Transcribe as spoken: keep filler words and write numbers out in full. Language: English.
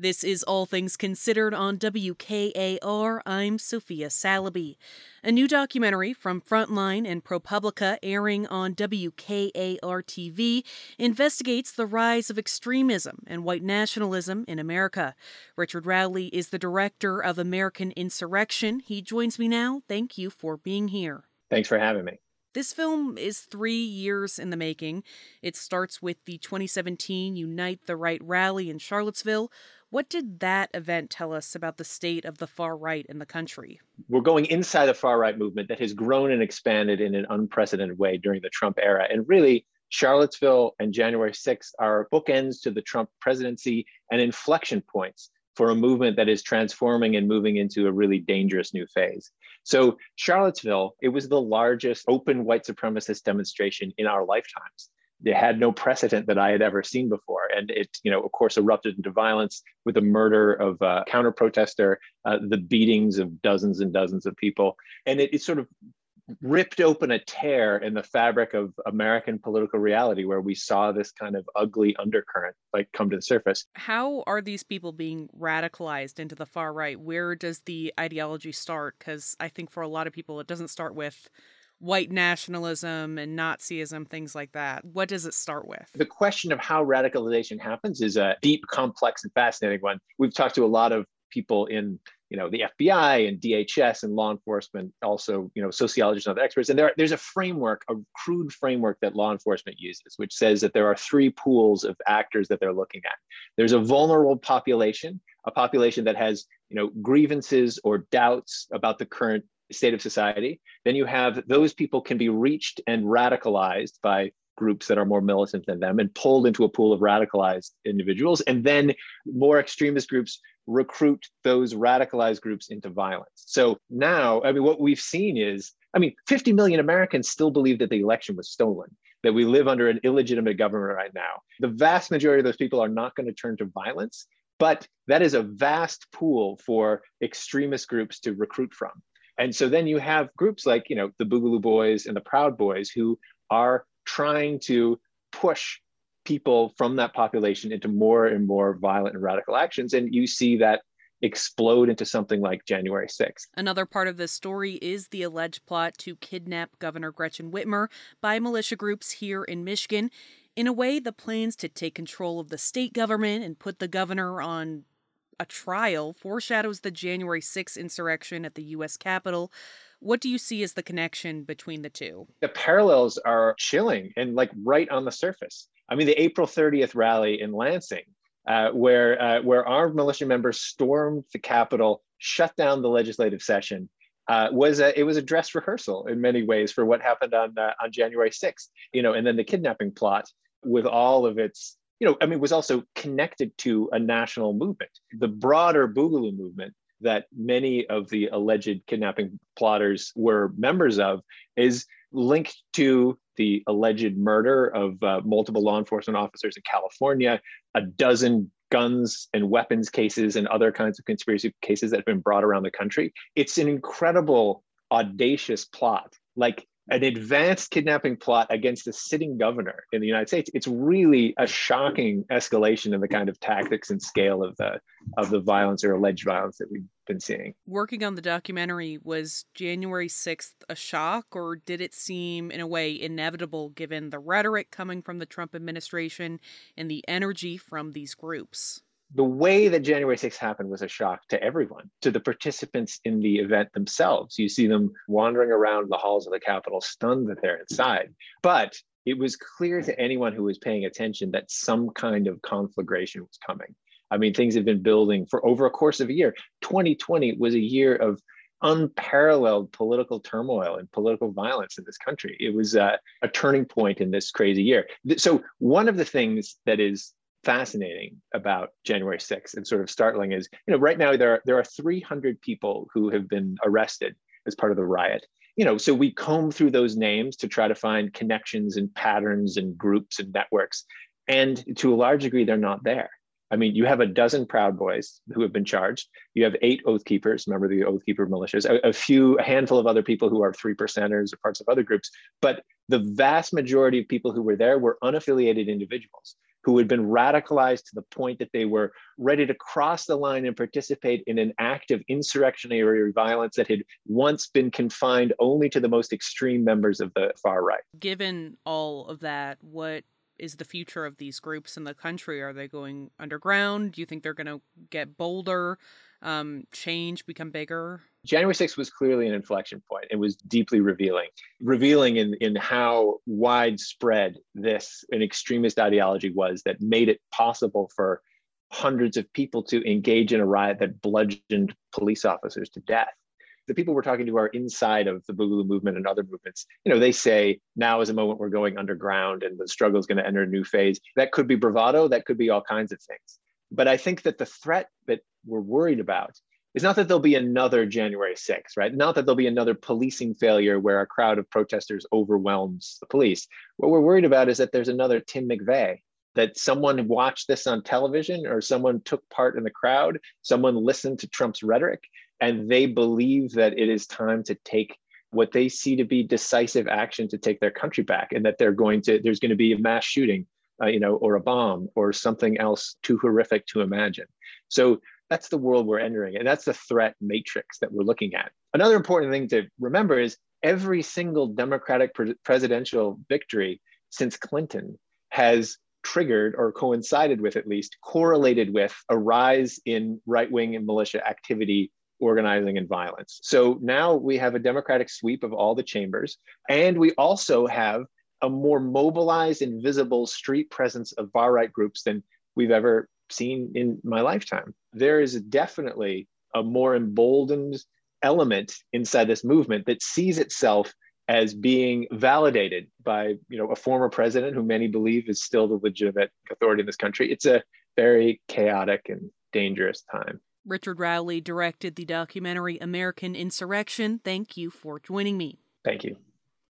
This is All Things Considered on W K A R. I'm Sophia Salaby. A new documentary from Frontline and ProPublica airing on W K A R T V investigates the rise of extremism and white nationalism in America. Richard Rowley is the director of American Insurrection. He joins me now. Thank you for being here. Thanks for having me. This film is three years in the making. It starts with the twenty seventeen Unite the Right rally in Charlottesville. What did that event tell us about the state of the far right in the country? We're going inside the far right movement that has grown and expanded in an unprecedented way during the Trump era. And really, Charlottesville and January sixth are bookends to the Trump presidency and inflection points for a movement that is transforming and moving into a really dangerous new phase. So Charlottesville, it was the largest open white supremacist demonstration in our lifetimes. It had no precedent that I had ever seen before. And it, you know, of course, erupted into violence with the murder of a counter-protester, uh, the beatings of dozens and dozens of people. And it, it sort of ripped open a tear in the fabric of American political reality where we saw this kind of ugly undercurrent like come to the surface. How are these people being radicalized into the far right? Where does the ideology start? Because I think for a lot of people, it doesn't start with white nationalism and Nazism, things like that. What does it start with? The question of how radicalization happens is a deep, complex, and fascinating one. We've talked to a lot of people in, you know, the F B I and D H S and law enforcement, also, you know, sociologists and other experts. And there, there's a framework, a crude framework that law enforcement uses, which says that there are three pools of actors that they're looking at. There's a vulnerable population, a population that has, you know, grievances or doubts about the current state of society. Then you have those people can be reached and radicalized by groups that are more militant than them and pulled into a pool of radicalized individuals. And then more extremist groups recruit those radicalized groups into violence. So now, I mean, what we've seen is, I mean, fifty million Americans still believe that the election was stolen, that we live under an illegitimate government right now. The vast majority of those people are not going to turn to violence, but that is a vast pool for extremist groups to recruit from. And so then you have groups like, you know, the Boogaloo Boys and the Proud Boys who are trying to push people from that population into more and more violent and radical actions. And you see that explode into something like January sixth. Another part of this story is the alleged plot to kidnap Governor Gretchen Whitmer by militia groups here in Michigan. In a way, the plans to take control of the state government and put the governor on a trial foreshadows the January sixth insurrection at the U S Capitol. What do you see as the connection between the two? The parallels are chilling and like right on the surface. I mean, the April thirtieth rally in Lansing, uh, where uh, where armed militia members stormed the Capitol, shut down the legislative session, uh, was a, it was a dress rehearsal in many ways for what happened on uh, on January sixth. You know, and then the kidnapping plot with all of its, you know, I mean, was also connected to a national movement, the broader Boogaloo movement that many of the alleged kidnapping plotters were members of is linked to the alleged murder of uh, multiple law enforcement officers in California, a dozen guns and weapons cases and other kinds of conspiracy cases that have been brought around the country. It's an incredible, audacious plot, like an advanced kidnapping plot against a sitting governor in the United States. It's really a shocking escalation in the kind of tactics and scale of the of the violence or alleged violence that we've been seeing. Working on the documentary, was January sixth a shock, or did it seem in a way inevitable given the rhetoric coming from the Trump administration and the energy from these groups? The way that January sixth happened was a shock to everyone, to the participants in the event themselves. You see them wandering around the halls of the Capitol, stunned that they're inside. But it was clear to anyone who was paying attention that some kind of conflagration was coming. I mean, things have been building for over a course of a year. twenty twenty was a year of unparalleled political turmoil and political violence in this country. It was uh, a turning point in this crazy year. So one of the things that is fascinating about January sixth and sort of startling is, you know, right now there are, there are three hundred people who have been arrested as part of the riot. You know, so we comb through those names to try to find connections and patterns and groups and networks. And to a large degree, they're not there. I mean, you have a dozen Proud Boys who have been charged. You have eight Oath Keepers, remember the Oath Keeper militias, a, a few, a handful of other people who are three percenters or parts of other groups. But the vast majority of people who were there were unaffiliated individuals. who had been radicalized to the point that they were ready to cross the line and participate in an act of insurrectionary violence that had once been confined only to the most extreme members of the far right. Given all of that, what is the future of these groups in the country? Are they going underground? Do you think they're going to get bolder, um, change, become bigger? January sixth was clearly an inflection point. It was deeply revealing, revealing in, in how widespread this an extremist ideology was that made it possible for hundreds of people to engage in a riot that bludgeoned police officers to death. The people we're talking to are inside of the Boogaloo movement and other movements. You know, they say now is a moment we're going underground and the struggle is going to enter a new phase. That could be bravado. That could be all kinds of things. But I think that the threat that we're worried about is not that there'll be another January sixth, right? Not that there'll be another policing failure where a crowd of protesters overwhelms the police. What we're worried about is that there's another Tim McVeigh, that someone watched this on television or someone took part in the crowd, someone listened to Trump's rhetoric, and they believe that it is time to take what they see to be decisive action to take their country back, and that they're going to, there's going to be a mass shooting, uh, you know, or a bomb or something else too horrific to imagine. So that's the world we're entering, and that's the threat matrix that we're looking at. Another important thing to remember is every single Democratic pre- presidential victory since Clinton has triggered or coincided with, at least correlated with, a rise in right-wing and militia activity, organizing, and violence. So now we have a Democratic sweep of all the chambers, and we also have a more mobilized and visible street presence of far-right groups than we've ever seen in my lifetime. There is definitely a more emboldened element inside this movement that sees itself as being validated by, you know, a former president who many believe is still the legitimate authority in this country. It's a very chaotic and dangerous time. Richard Rowley directed the documentary American Insurrection. Thank you for joining me. Thank you.